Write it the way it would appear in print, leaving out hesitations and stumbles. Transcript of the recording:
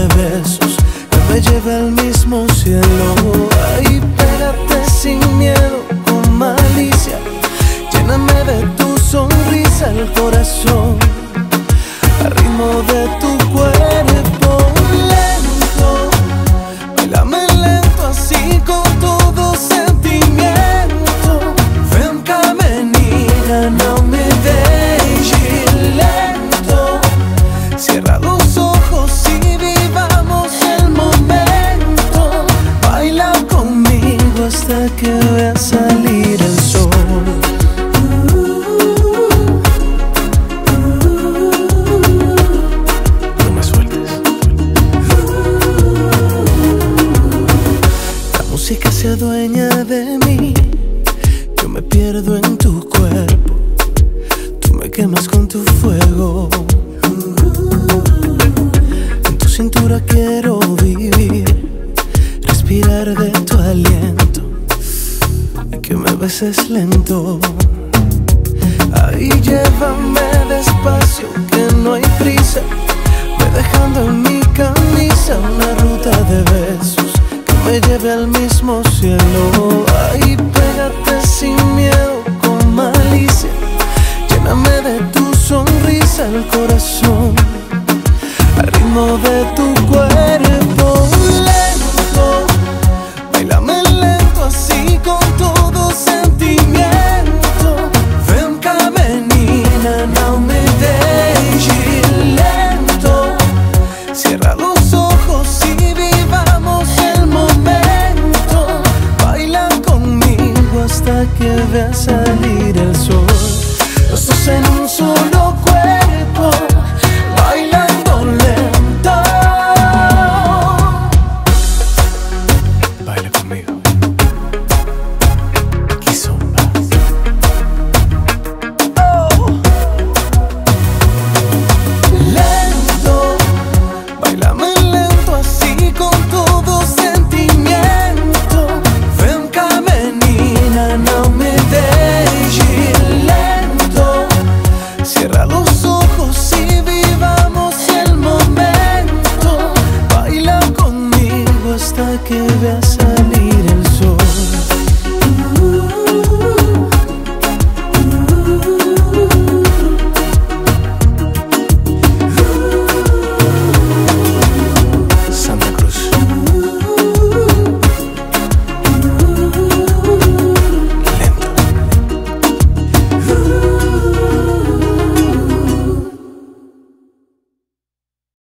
besos que me lleve al mismo cielo. Ay, pégate sin miedo, con malicia, lléname de tu sonrisa el corazón, al ritmo de tu cuerpo lento. Bailame lento así con todo sentimiento. Ven femenina, no me dejes lento. Cierra los ojos y vivamos el momento. Baila conmigo hasta que vea salir el sol. Música se adueña de mí, yo me pierdo en tu cuerpo, tú me quemas con tu fuego. En tu cintura quiero vivir, respirar de tu aliento y que me beses lento. Ahí llévame despacio, que no hay prisa, ve dejando en mi camisa una ruta de besos me lleve al mismo cielo. Ay, pégate sin miedo, con malicia, lléname de tu sonrisa el corazón, al ritmo de tu cuerpo lento. Bailame lento así con todo sentimiento. Ven femenina, no me dejes lento. Cierra los ojos y vivamos el momento. Baila conmigo hasta que vea salir el sol. Los dos en un solo